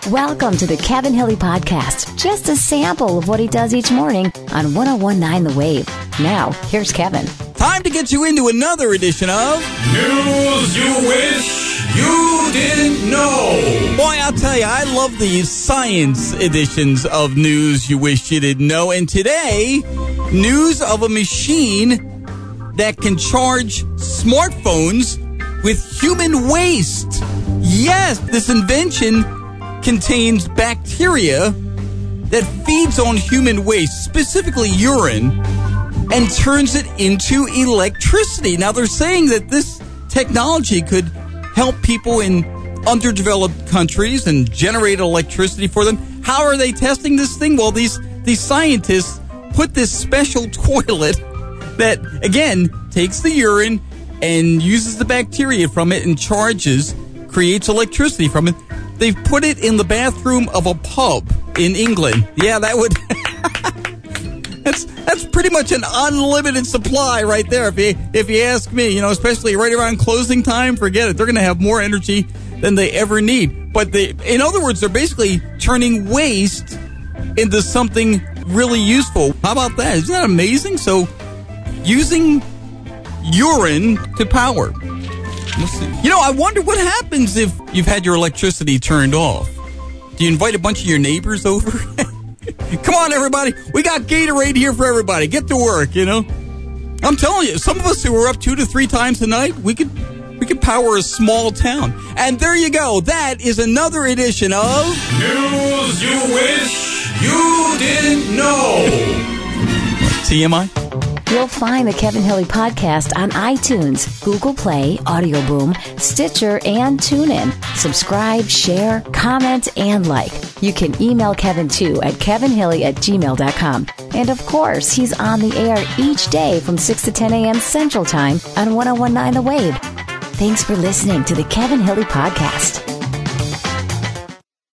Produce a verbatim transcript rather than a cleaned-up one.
Welcome to the Kevin Hilly Podcast. Just a sample of what he does each morning on one oh one point nine The Wave. Now, here's Kevin. Time to get you into another edition of News You Wish You Didn't Know. Boy, I'll tell you, I love the science editions of News You Wish You Didn't Know. And today, news of a machine that can charge smartphones with human waste. Yes, this invention contains bacteria that feeds on human waste, specifically urine, and turns it into electricity. Now, they're saying that this technology could help people in underdeveloped countries and generate electricity for them. How are they testing this thing? Well, these, these scientists put this special toilet that, again, takes the urine and uses the bacteria from it and charges, creates electricity from it. They've put it in the bathroom of a pub in England. Yeah, that would... that's that's pretty much an unlimited supply right there, if you, if you ask me. You know, especially right around closing time, forget it. They're going to have more energy than they ever need. But they, in other words, they're basically turning waste into something really useful. How about that? Isn't that amazing? So, using urine to power. You know, I wonder what happens if you've had your electricity turned off. Do you invite a bunch of your neighbors over? Come on, everybody. We got Gatorade here for everybody. Get to work, you know. I'm telling you, some of us who are up two to three times a night, we could we could power a small town. And there you go. That is another edition of News You Wish You Didn't Know. T M I? You'll find the Kevin Hilly Podcast on iTunes, Google Play, Audio Boom, Stitcher, and TuneIn. Subscribe, share, comment, and like. You can email Kevin, too, at kevinhilly at gmail dot com. And, of course, he's on the air each day from six to ten a.m. Central Time on one oh one point nine The Wave. Thanks for listening to the Kevin Hilly Podcast.